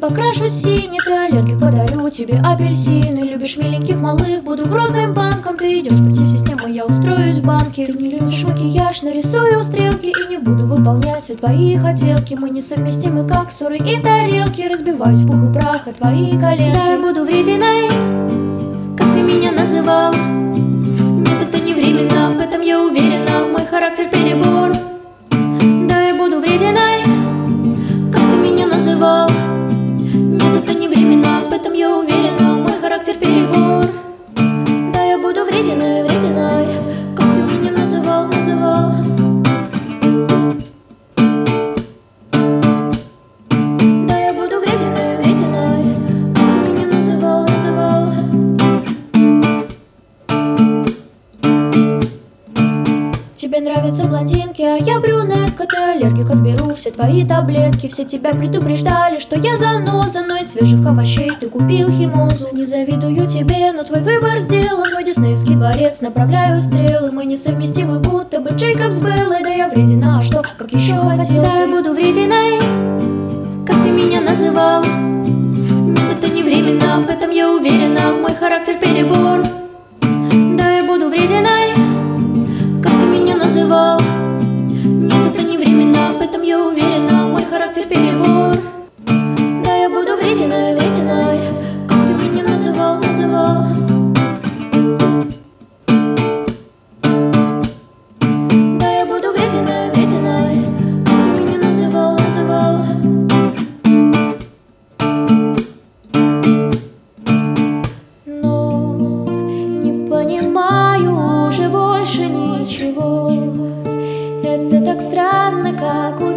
покрашусь в синий. Ты аллергик, подарю тебе апельсины. Любишь миленьких малых, буду грозным банком. Ты идешь против системы, я устроюсь в банке. Ты не любишь макияж, нарисую стрелки. И не буду выполнять все твои хотелки. Мы несовместимы, как ссоры и тарелки. Разбиваюсь в пух и прах от твоей коленки. Да, я буду врединой, как ты меня называл. Нет, это не временно, в этом я уверена. Мой характер перебор. Да, я буду врединой, как ты меня называл. Нет, это не временно, в этом я уверена. Мой характер перебор. Да, я буду врединой, врединой, как ты меня называл. Да, я буду врединой, врединой, как ты меня называл. Тебе нравятся блондинки, а я брюнетка. Ты аллергик, отберу все твои таблетки. Все тебя предупреждали, что я заноза. Но из свежих овощей ты купил химозу. Не завидую тебе, но твой выбор сделан. Мой диснеевский дворец, направляю стрелы. Мы несовместимы, будто бы Джейкоб с Беллой. Да я вредина, а что, как еще хотел. Да, я буду врединой, как ты меня называл. Нет, это не временно, в этом я уверена. Мой характер перебор. Да, я буду врединой, как ты меня называл. Нет, это не временно, в этом я уверена. Мой характер перебор. Да, я буду врединой, врединой, как ты меня называл. Да, я буду врединой, врединой, как ты меня называл. Но не понимаю уже больше ничего. Это так странно, как у